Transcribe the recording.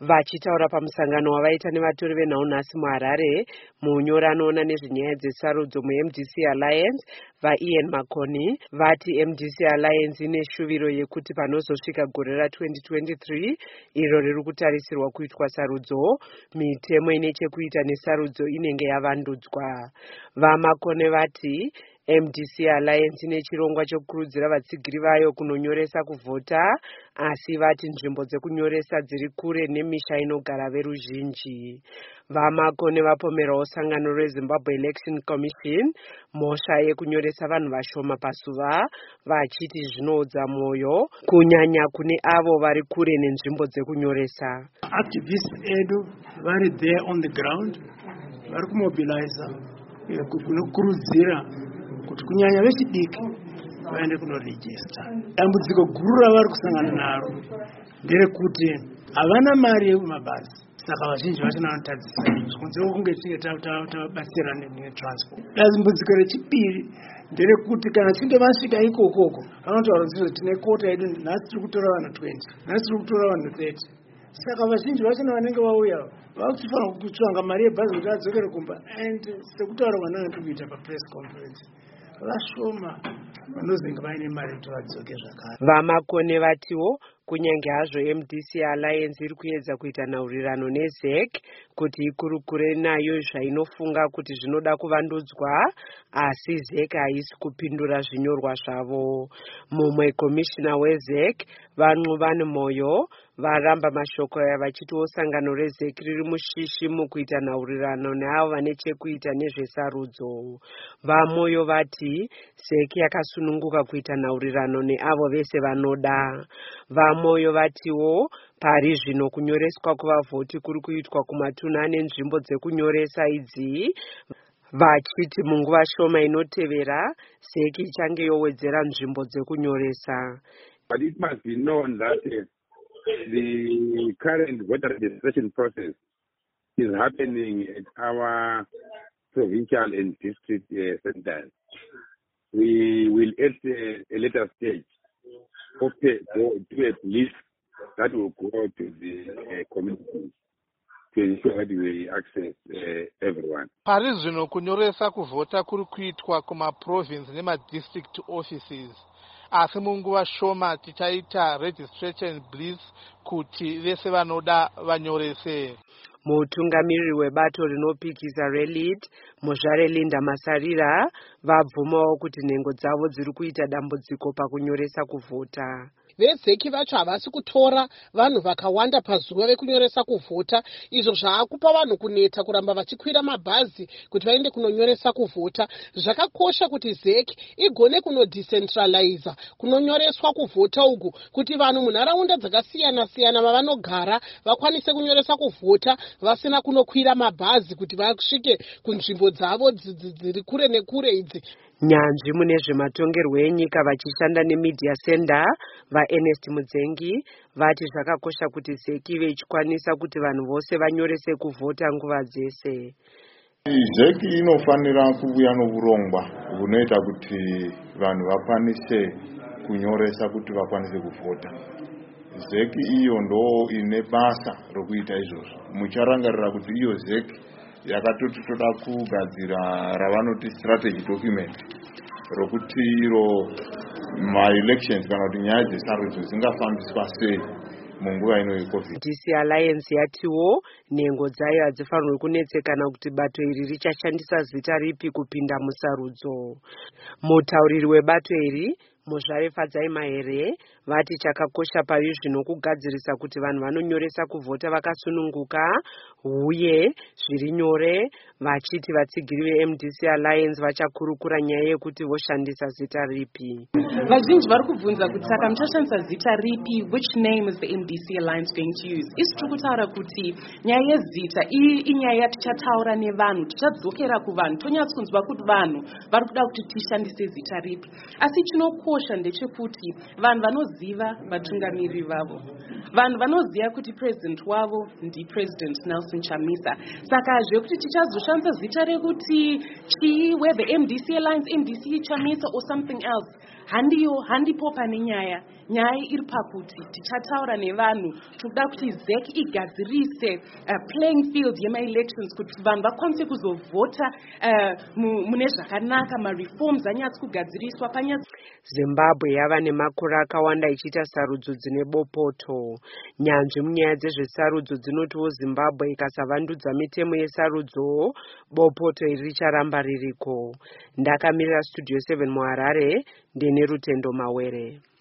Vachitaura pamusangano wavaita nevatori venhaunhasi muHarare, munyori anoona nezvenyaya dzesarudzo muMDC Alliance, vaIan Makoni vati MDC Alliance ine shuviro yekuti panozosvika gore ra2023 iro riri kutarisirwa kuitwa sarudzo, mitemo ine chekuita nesarudzo inenge yavandudzwa. VaMakoni vati MDC Alliance ine chirongwa chokurudzira vatsigiri vayo kunonyoresa kuvhota, asi vati nzvimbo dzekunyoresa dziri kure nemisha inogara veruzhinji. VaMakoni vapomerawo sangano reZimbabwe Election Commission mhosva yekunyoresa vanhu vashoma pasuva, vachiti zvinoudza mwoyo kunyanya kune avo vari kure nenzvimbo dzekunyoresa. Activists edu vari there on the ground vari kumobiliza kunokurudzira kuti kunyanya vechidiki vaende kunorejista. Dambudziko guru ravari kusangana naro nderekuti havana mari yekumabhazi, saka vazhinji vacho vanotadzisa kunze kunge tinge tabatsirana netransport. Dambudziko rechipiri nderekuti kana tichinge vasvika ikokoko vanotaura kuti tine kota yedu, nhasi tiri kutora vanhu 20, nhasi tiri kutora vanhu 30. Saka vazhinji vacho vanenge vauya vakufanira kutsvanga mari yebhazi kuti adzokere kumba, and sekutaura vananga tikuita papress conference vashoma vanozinga vaine mari kuti vadzoke zvakare. VaMakoni vatiwo kunyange hazvo MDC Alliance iri kuedza kuita nhaurirano neZEC kuti ikurukure nayo zvainofunga kuti zvinoda kuvandudzwa, asi ZEC haisi kupindura zvinyorwa zvavo. Mumwe komishina weZEC Vanqubani Moyo varamba mashoko aya vachitiwo sangano reZEC riri mushishi mukuita nhaurirano neavo vane chekuita nezvesarudzo. VaMoyo vati ZEC yakasununguka kuita nhaurirano neavo vese vanoda. VaMoyo vatiwo pari zvino kunyoreswa kuvavhoti kuri kuitwa kumatunhu ane nzvimbo dzekunyoresa idzi, vachiti munguva shoma inotevera ZEC ichange yowedzera nzvimbo dzekunyoresa. But it must be known that the current voter registration process is happening at our provincial and district centers. We will at a later stage do a list that will go to the community to ensure that we access everyone. Pari zvino kunyoresa kuvhota kuri kuitwa kuma-province nema-district offices, asi munguva shoma tichaita registration bliss kuti vese vanoda vanyorese. Mutungamiriri webato rinopikisa reLead, Muzvare Linda Masarira, vabvumawo kuti nhengo dzavo dziri kuita dambudziko pakunyoresa kuvhota. VeZEC vacho havasi kutora vanhu vakawanda pazuva vekunyoresa kuvhota, izvo zvaakupa vanhu kuneta kuramba vachikwira mabhazi kuti vaende kunonyoresa kuvhota. Zvakakosha kuti ZEC igone kunodecentraliza kunonyoreswa kuvhota uku, kuti vanhu munharaunda dzakasiyana siyana vavanogara vakwanise kunyoresa kuvhota vasina kunokwira mabhazi kuti vasvike kunzvimbo dzavo dziri kure nekure idzi. Nyanzvi mune zvematongerwo enyika vachishanda neMedia Center vaErnest Mudzengi vati zvakakosha kuti ZEC ive ichikwanisa kuti vanhu vose vanyorese kuvhota nguva dzese. ZEC inofanira kuuya nourongwa hunoita kuti vanhu vakwanise kunyoresa kuti vakwanise kuvhota. ZEC iyo ndo ine basa rokuita izvozvo. Mucharangarira kuti iyo ZEC yakatoti toda kugadzira ravanoti strategy document rokuti iro ma-elections kana kuti nyaya dzesarudzo dzingafambiswa sei munguva ino yeCovid. MDC Alliance yatiwo nhengo dzayo hadzifanirwi kunetsekana kuti bato iri richashandisa zita ripi kupinda musarudzo. Mutauriri webato iri Muzvare Fadzai Mahere vati chakakosha pari zvino kugadzirisa kuti vanhu vanonyoresa kuvhota vakasununguka uye zviri nyore, vachiti vatsigiri veMDC Alliance vachakurukura nyaya yekuti voshandisa zita ripi. Vazhinji vari kubvunza kuti saka muchashandisa zita ripi, which name is the MDC Alliance going to use? Isi tiri kutaura kuti nyaya yezita iyi inyaya yatichataura nevanhu, tichadzokera kuvanhu, tonyatsokunzwa kuti vanhu vari kuda kuti tishandise zita ripi. Asi chinokosha ndechekuti vanhu vanoziva vanoziva vatungamiri vavo, vanhu vanoziva kuti president wavo ndipresident Nelson Chamisa. Saka zvekuti tichazoshandisa zita rekuti chii, whether MDC Alliance, MDC Chamisa or something else, handipo pane nyaya iri pakuti tichataura nevanhu toda kuti ZEC igadzirise playing field yema-elections kuti vanhu vakwanise kuzovhota mune zvakanaka, ma-reforms anyatsi kugadziriswa Zimbabwe yava nemakore akawanda ichiita sarudzo dzine bopoto. Nyanzvi munyaya dzezvesarudzo dzinotiwo Zimbabwe ikasavandudza mitemo yesarudzo, bopoto iri richaramba ririko. Ndakamirira Studio 7 muHarare, ndine Rutendo Mawere.